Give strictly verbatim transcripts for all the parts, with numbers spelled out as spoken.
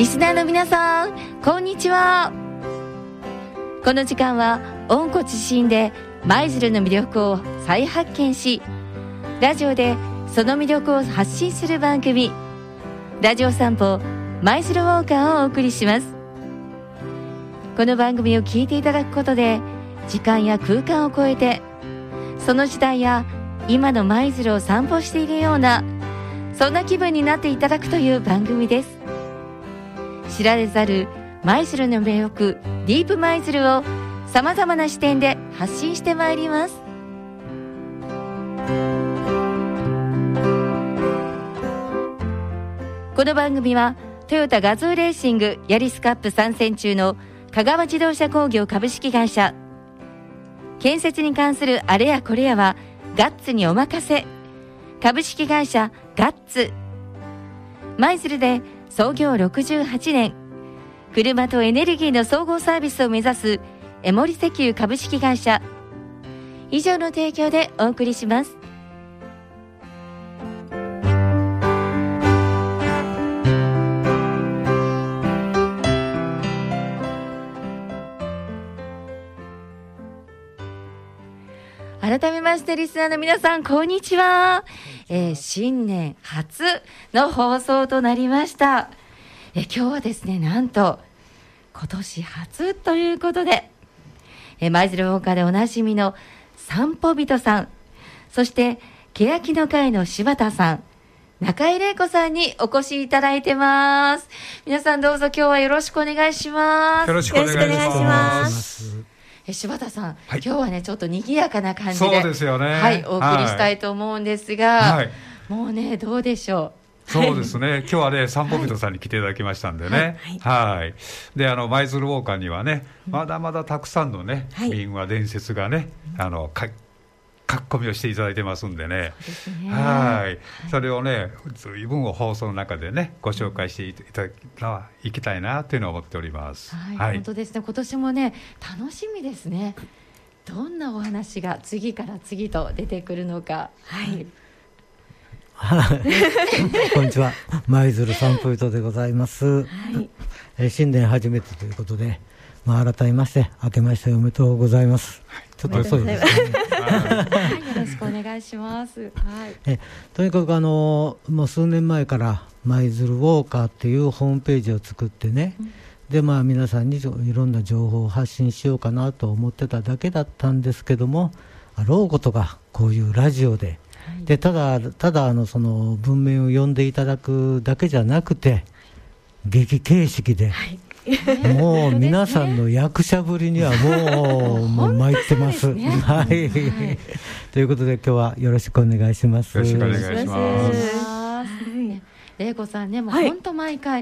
スナーの皆さん、こんにちは。この時間は温故知新で舞鶴の魅力を再発見し、ラジオでその魅力を発信する番組、ラジオ散歩舞鶴ウォーカーをお送りします。この番組を聞いていただくことで、時間や空間を超えて、その時代や今の舞鶴を散歩しているような、そんな気分になっていただくという番組です。知られざる舞鶴の魅力、ディープ舞鶴をさまざまな視点で発信してまいります。この番組はトヨタガズーレーシングヤリスカップ参戦中の香川自動車工業株式会社、建設に関するあれやこれやはガッツにお任せ株式会社ガッツ、舞鶴で創業ろくじゅうはちねん、車とエネルギーの総合サービスを目指すエモリ石油株式会社、以上の提供でお送りします。改めましてリスナーの皆さん、こんにちは。えー、新年初の放送となりました。えー、今日はですね、なんと今年初ということで、えー、舞鶴ウォーカーでおなじみの散歩人さん、そして欅の会の柴田さん、中井玲子さんにお越しいただいてます。皆さんどうぞ今日はよろしくお願いします。 よろしくお願いします。 え柴田さん、 はい、 今日はねちょっと賑やかな感じで、 そうですよね、 はい、お送りしたいと思うんですが、 はい、 もうねどうでしょう。 そうですね、今日はね散歩人さんに来ていただきましたんでね、はい、はい、であの舞鶴ウォーカーにはね、まだまだたくさんのね、はい、民話伝説がね、あのか書き込みをしていただいてますんでね、ね、はい、それをね随分放送の中でねご紹介していただきたいなというのを思っております。 はい、はい、本当ですね。今年もね楽しみですね。どんなお話が次から次と出てくるのか。はい、 こんにちは、舞鶴散歩人でございます。はい、え新年初めてということで、まあ、改めまして明けましておめでとうございます。はい、ちょっと遅いですね。 はい、よろしくお願いします。はい、 えとにかくあのもう数年前から舞鶴ウォーカーっていうホームページを作ってね、うん、でまあ皆さんにいろんな情報を発信しようかなと思ってただけだったんですけども、あろうことがこういうラジオで、はい、でただただあのその文面を読んでいただくだけじゃなくて、劇形式で、はい、もう皆さんの役者ぶりにはもうもう参ってます。ね、はい、はい、ということで今日はよろしくお願いします。 よろしくお願いします。 玲子さんね、もう本当毎回、はい、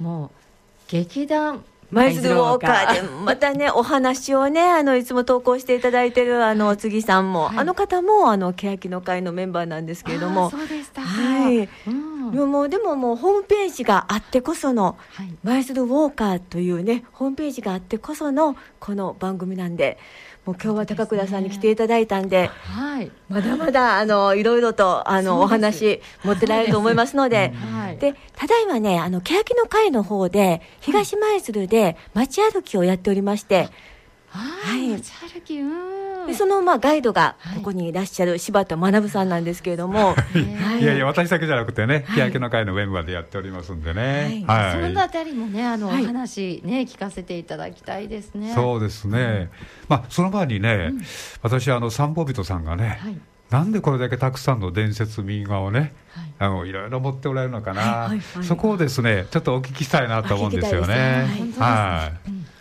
もう劇団舞鶴ウォーカーでまたねお話をねあのいつも投稿していただいているあの杉さんも、はい、あの方もあの欅の会のメンバーなんですけれども、 そうでしたか。 はい、うん、でもでももうホームページがあってこその、はい、舞鶴ウォーカーというねホームページがあってこそのこの番組なんで、もう今日は高倉さんに来ていただいたんで、はい、まだまだあのいろいろとあのお話持ってられると思いますので、はい、でただいまねあの欅の会の方で東舞鶴で街歩きをやっておりまして、 はい、街歩き、うん、 でそのまあガイドがここにいらっしゃる柴田学さんなんですけれども、はいはい、いやいや私だけじゃなくてね、欅の会のメンバーでやっておりますんでね、 はいはい、そのあたりもねあの、はい、お話ね聞かせていただきたいですね。 そうですね、うん、まあ、その前にね、うん、私あの散歩人さんがね、はい、なんでこれだけたくさんの伝説民話をね、はい、あのいろいろ持っておられるのかな、はいはいはい、そこをですねちょっとお聞きしたいなと思うんですよね。 はい、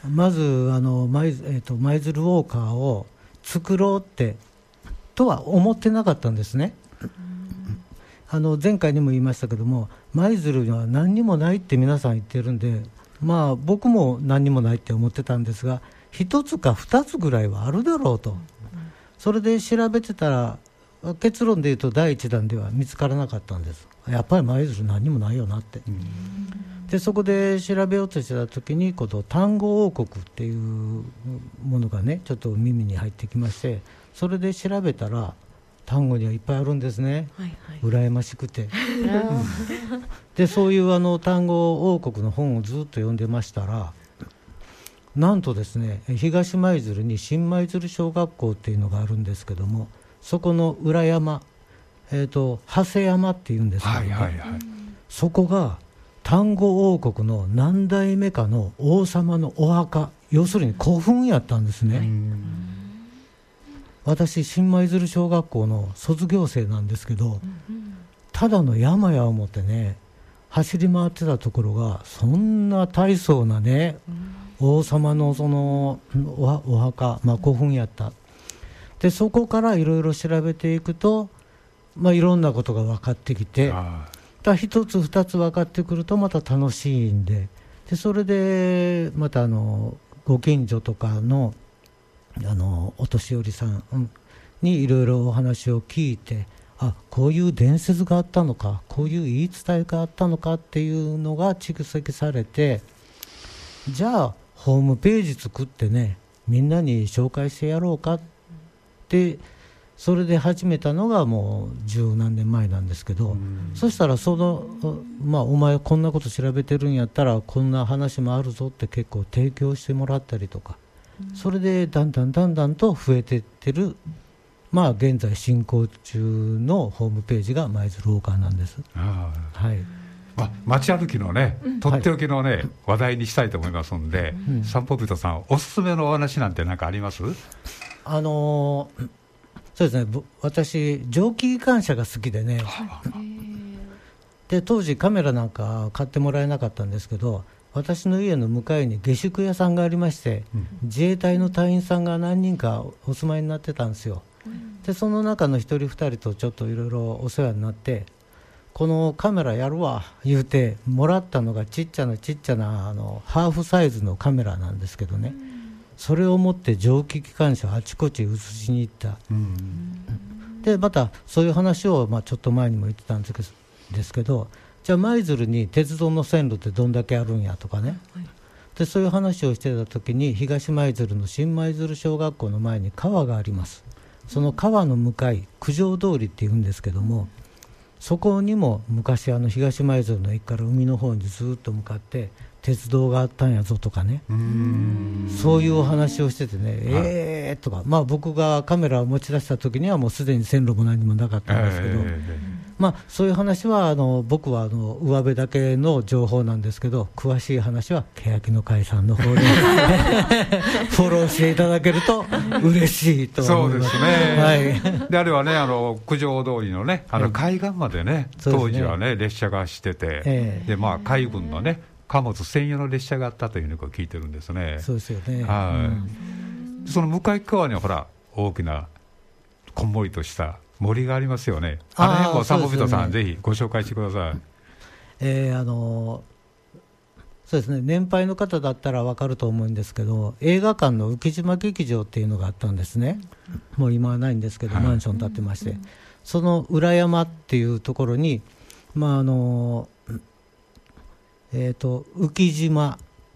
まずあの舞、えーと、舞鶴ウォーカーを作ろうってとは思ってなかったんですね。あの前回にも言いましたけども、舞鶴には何にもないって皆さん言ってるんで、まあ僕も何にもないって思ってたんですが、一つか二つぐらいはあるだろうと、それで調べてたら結論で言うと第一弾では見つからなかったんです。やっぱり舞鶴何にもないよなって。でそこで調べようとしてた時にこの単語王国っていうものがねちょっと耳に入ってきまして、それで調べたら丹後にはいっぱいあるんですね、はいはい、羨ましくてでそういうあの丹後王国の本をずっと読んでましたら、なんとですね、東舞鶴に新舞鶴小学校っていうのがあるんですけども、そこの裏山、えーと、長谷山っていうんですけど、ね、はいはいはい、そこが丹後王国の何代目かの王様のお墓、要するに古墳やったんですね。私新舞鶴小学校の卒業生なんですけど、ただの山や思ってね走り回ってたところが、そんな大層なね、王様のその お, お墓、まあ、古墳やった。でそこからいろいろ調べていくと、まあ、いろんなことが分かってきて、だ一つ二つ分かってくるとまた楽しいんで、でそれでまたあのご近所とかのあのお年寄りさんにいろいろお話を聞いて、あこういう伝説があったのか、こういう言い伝えがあったのかっていうのが蓄積されて、じゃあホームページ作ってねみんなに紹介してやろうかって、それで始めたのがもう十何年前なんですけど、そしたらその、まあ、お前こんなこと調べてるんやったらこんな話もあるぞって結構提供してもらったりとか、それでだんだんだんだんと増えていってる、まあ、現在進行中のホームページが舞鶴大川なんです。あ、はい、 ま、街歩きのね、うん、とっておきのね、はい、話題にしたいと思いますので、うん、散歩人さんおすすめのお話なんて何かあります？ あのー、そうですね、私蒸気機関車が好きでね、で当時カメラなんか買ってもらえなかったんですけど、私の家の向かいに下宿屋さんがありまして、うん、自衛隊の隊員さんが何人かお住まいになってたんですよ。でその中の一人二人とちょっといろいろお世話になって、このカメラやるわ言うてもらったのがちっちゃなちっちゃなあのハーフサイズのカメラなんですけどね、それを持って蒸気機関車をあちこち映しに行った、うん、でまたそういう話を、まあ、ちょっと前にも言ってたんですけど、ですけどじゃあ舞鶴に鉄道の線路ってどんだけあるんやとかね、はい、でそういう話をしてた時に東舞鶴の新舞鶴小学校の前に川があります。その川の向かい九条通りっていうんですけども、そこにも昔あの東舞鶴の駅から海の方にずっと向かって鉄道があったんやぞとかね、うーんそういうお話をしててね、えーとか、まあ、僕がカメラを持ち出した時にはもうすでに線路も何もなかったんですけど、えーまあ、そういう話はあの僕はあの上辺だけの情報なんですけど、詳しい話は欅の会さんの方でフォローしていただけると嬉しいと思います。 そうですね、はい、であれはね、あの九条通りのね、あの海岸までね、はい、当時はね列車が走ってて、えーでまあ、海軍のね貨物専用の列車があったというのを聞いてるんですね。 そうですよね、 はい、うん、その向かい側にはほら大きなこんもりとした森がありますよね。あの辺も散歩人さん、ね、ぜひご紹介してください。 えー、あのそうですね、年配の方だったら分かると思うんですけど、映画館の浮島劇場っていうのがあったんですね。もう今はないんですけど、はい、マンション建ってまして、その裏山っていうところに、まああのえーと、浮島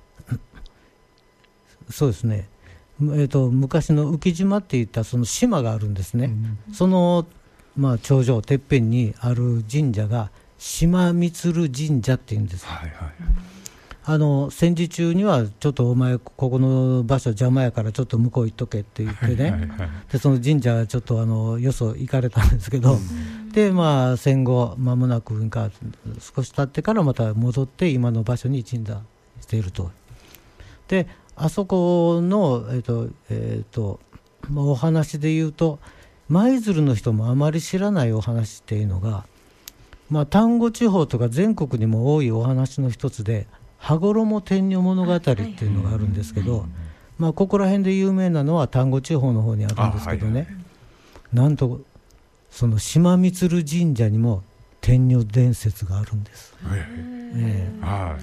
そうですね、えーと、昔の浮島っていったその島があるんですね、うん、その、まあ、頂上てっぺんにある神社が島満神社っていうんです、はいはい、あの戦時中にはちょっとお前ここの場所邪魔やからちょっと向こう行っとけって言ってね、はいはいはい、でその神社はちょっとあのよそ行かれたんですけど、うんでまあ、戦後間もなくか少し経ってからまた戻って今の場所に鎮座していると。であそこの、えーとえーとまあ、お話で言うと舞鶴の人もあまり知らないお話っていうのが、まあ、丹後地方とか全国にも多いお話の一つで羽衣天女物語っていうのがあるんですけど、まあ、ここら辺で有名なのは丹後地方の方にあるんですけどね、はいはい、なんとその島満神社にも天女伝説があるんです、えーはい、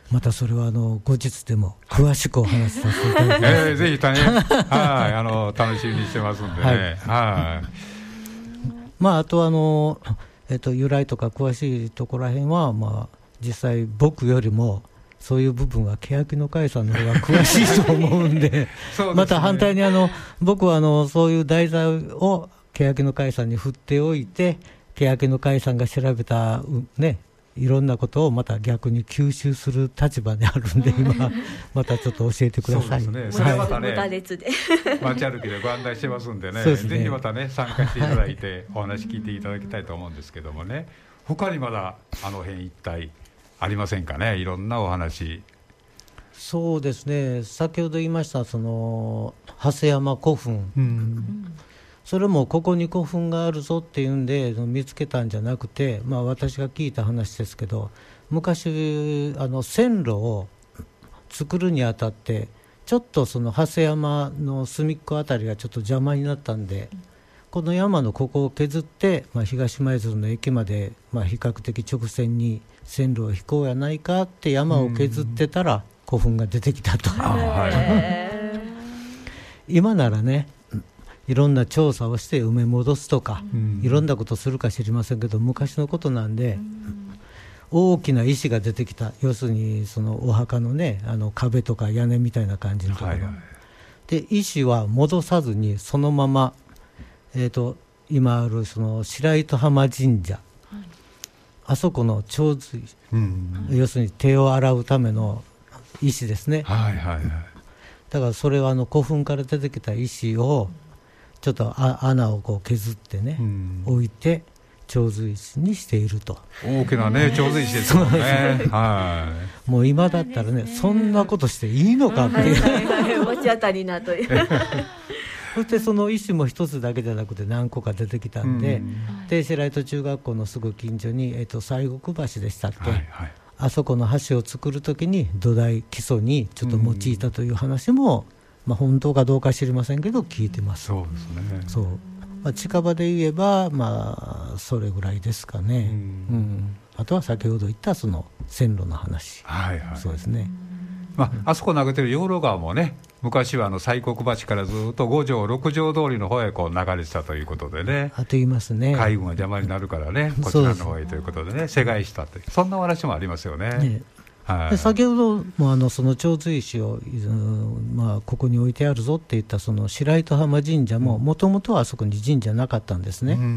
またそれはあの後日でも詳しくお話しさせていただきます、えー、ぜひ、ね、はいあの楽しみにしてますんでね、はいはい、 まあ、あとあの、えっと、由来とか詳しいところらへんは、まあ、実際僕よりもそういう部分は欅の会さんの方が詳しいと思うんで、 で、ね、また反対にあの僕はあのそういう題材を欅の会さんに振っておいて、欅の会さんが調べた、ね、いろんなことをまた逆に吸収する立場であるんで、今またちょっと教えてください。 そうですね、それまたね、 はい、で街歩きでご案内してますんで ね, でねぜひまたね参加していただいてお話聞いていただきたいと思うんですけどもね、他にまだあの辺一帯ありませんかね、いろんなお話。 そうですね、先ほど言いましたその長谷山古墳、うん、それもここに古墳があるぞっていうんで見つけたんじゃなくて、まあ、私が聞いた話ですけど、昔あの線路を作るにあたってちょっとその長谷山の隅っこあたりがちょっと邪魔になったんで、この山のここを削って、まあ、東舞鶴の駅まで、まあ、比較的直線に線路を引こうやないかって山を削ってたら古墳が出てきたと。今ならね、いろんな調査をして埋め戻すとか、いろんなことするか知りませんけど、昔のことなんで、大きな石が出てきた、要するにそのお墓のね、あの壁とか屋根みたいな感じのところ、はいはい、で石は戻さずにそのまま、えーと、今あるその白糸浜神社、はい、あそこの長髄、うん、要するに手を洗うための石ですね、はいはいはい、だからそれはあの古墳から出てきた石をちょっとあ穴をこう削ってね、うん、置いて長髄石にしていると。 大きなね長髄石ですもんねはい、 もう今だったらね、そんなことしていいのかっていう、はいはいはい、持ち当たりなというそしてその石も一つだけじゃなくて何個か出てきたんで、で白糸中学校のすぐ近所に、えーと、西国橋でしたっけ、はいはい、あそこの橋を作るときに土台基礎にちょっと用いたという話も、まあ、本当かどうか知りませんけど聞いてます。 そうですね、 そう、まあ、近場で言えば、まあ、それぐらいですかね、うんうん、あとは先ほど言ったその線路の話、はいはい、そうですね、 まあ、あそこ投げてる養老川もね、昔はあの西国橋からずっと五条六条通りの方へこう流れてたということでね、 あと言いますね、 海軍が邪魔になるからね、こちらの方へということでね、世界したという、そんなお話もありますよね。ね、はい、 で先ほどもあのその長髄石を、まあ、ここに置いてあるぞっていったその白糸浜神社ももともとはあそこに神社なかったんですね、うんうん、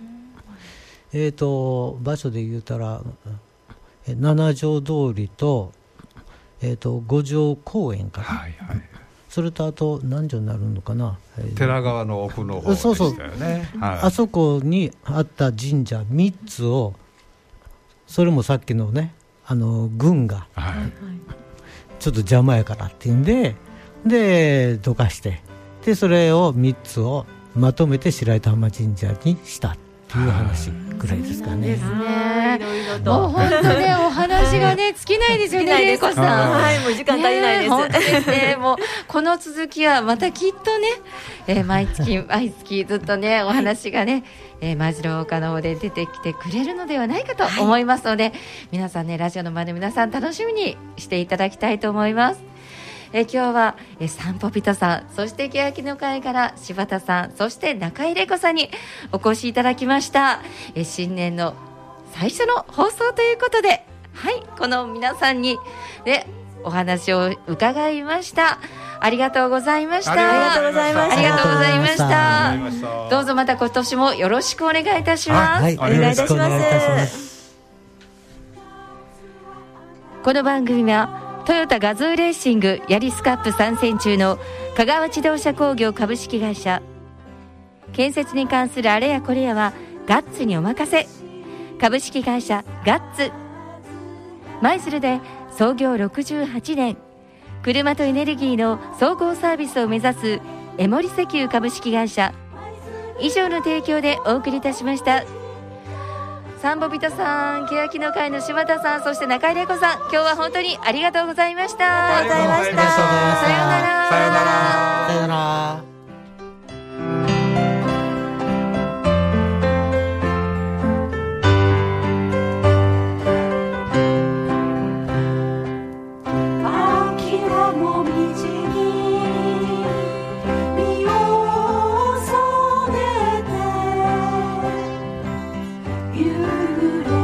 えーと場所で言うたら七条通りと、えーと五条公園かな、はいはい、それとあと何条になるのかな、 寺川の奥の方でしたよね。そうそう、はい、 あそこにあった神社みっつを、それもさっきのね、あの軍がちょっと邪魔やからっていうんで、でどかして、でそれをみっつをまとめて白糸浜神社にしたっていう話ぐらいですかね。 ですね。もう本当ね、お話がね尽きないですよね、玲子さん。 はい、もう時間足りないです。 本当ですね。もうこの続きはまたきっとね、えー、毎月毎月ずっとねお話がね、えー、舞鶴大岡の方で出てきてくれるのではないかと思いますので、はい、皆さんね、ラジオの前の皆さん楽しみにしていただきたいと思います。え今日はえ散歩人さん、そして欅の会から柴田さん、そして中井玲子さんにお越しいただきました。え新年の最初の放送ということで、はい、この皆さんにでお話を伺いました。ありがとうございました。 ありがとうございました。 ありがとうございました。どうぞまた今年もよろしくお願いいたします。 はい、はい、お願いいたします。 この番組はトヨタガズーレーシングヤリスカップ参戦中の香川自動車工業株式会社、建設に関するあれやこれやはガッツにお任せ株式会社ガッツ、舞鶴で創業ろくじゅうはちねん、車とエネルギーの総合サービスを目指すエモリ石油株式会社、以上の提供でお送りいたしました。サンボビトさん、欅の会の柴田さん、そして中井玲子さん、今日は本当にありがとうございました。 ありがとうございました。 さようなら。 さようなら。 さようなら。 夕暮れ